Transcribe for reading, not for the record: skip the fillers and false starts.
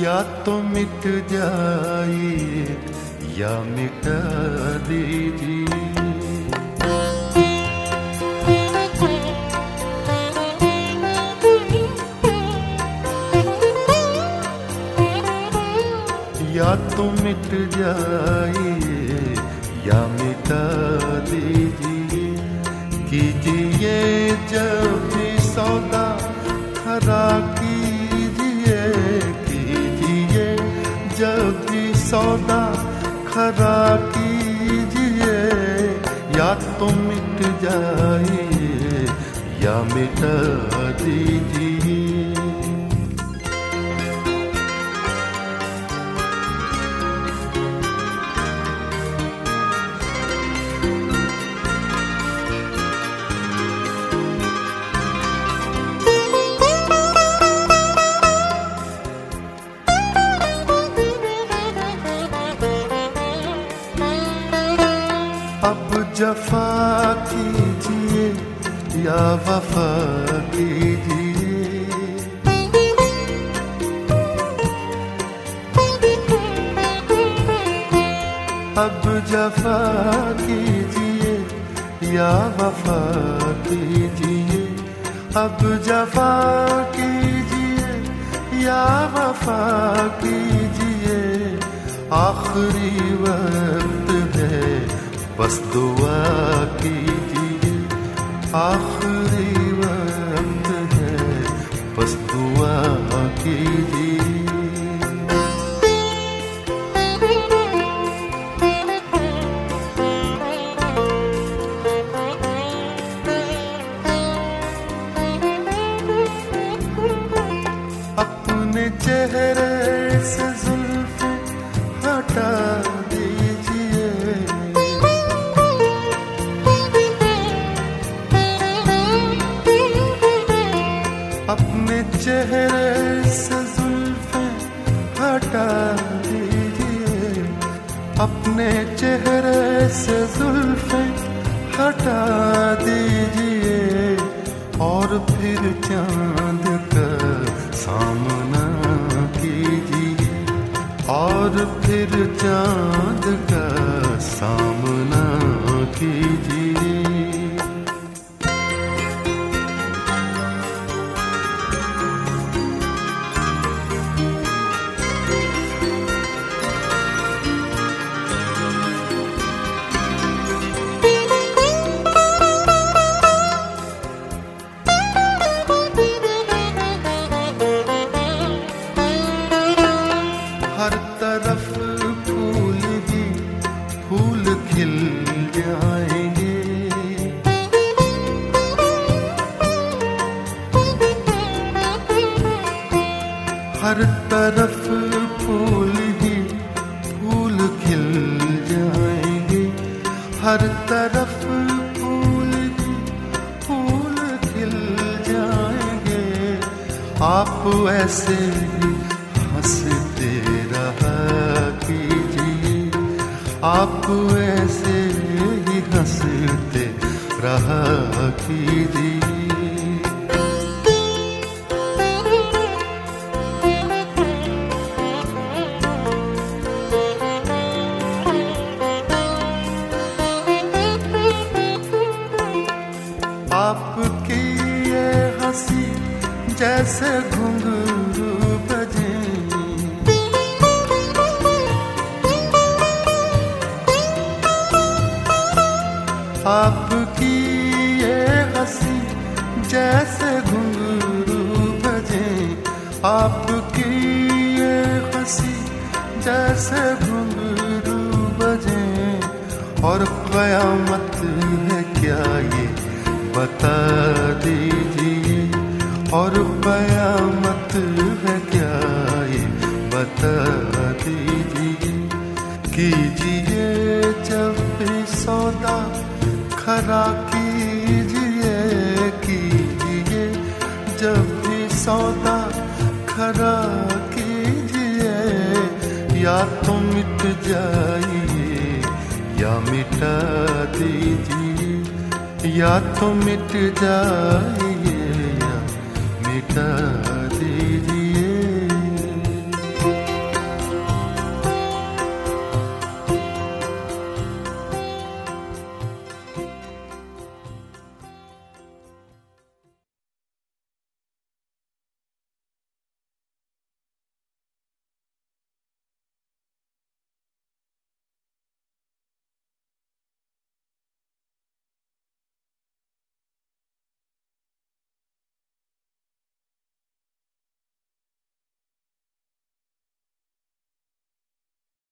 या तो मिट जाइए या मिटा दीजिए। या तो मिट जाइए या मिटा दीजिए। कीजिए जब भी सौदा खरा कीजिए, कीजिए जब भी सौदा खरा कीजिए। या तो मिट जाइए या मिटा दीजिए। अब जफा कीजिए या वफा कीजिए। अब जफा कीजिए या वफा कीजिए। अब जफा कीजिए या वफा कीजिए। आखिरी वक्त है बस दुआ कीजिए। आखिरी वक्त है बस दुआ कीजिए। अपने चेहरे से जुल्फ़ें हटा दीजिए। अपने चेहरे से जुल्फ़ें हटा दीजिए। अपने चेहरे से जुल्फ़ें हटा दीजिए। और फिर चांद का सामना कीजिए। और फिर चांद का सामना कीजिए। हर तरफ फूल ही फूल खिल जाएंगे। हर तरफ फूल ही फूल खिल जाएंगे। हर तरफ फूल ही फूल खिल जाएंगे। आप ऐसे ही हंसते रहा कीजिए। आप ऐसे ही हंसते रहा कीजिए। आपकी ये हंसी जैसे घुंघरू बजे। आपकी ये हंसी जैसे घुंघरू बजे। आपकी ये हंसी जैसे घुंघरू बजे। और क़यामत है क्या ये बता दीजिए। और क़यामत है क्या ये बता दीजिए। कीजिए जब भी सौदा खरा कीजिए। कीजिए जब भी सौदा खरा कीजिए। या तो मिट जाइए या मिटा दीजिए। या तो मिट जाइए या मिटा